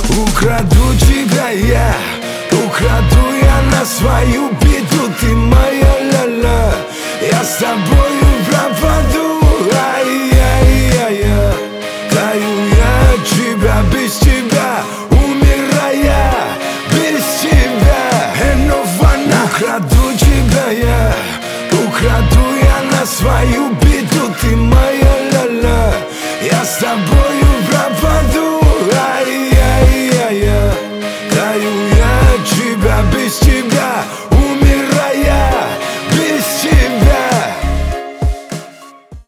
Украду тебя я, украду я на свою беду. Ты моя ля-ля, я с тобою пропаду. Ай-яй-яй-яй, таю я от тебя, без тебя умирая, без тебя. Украду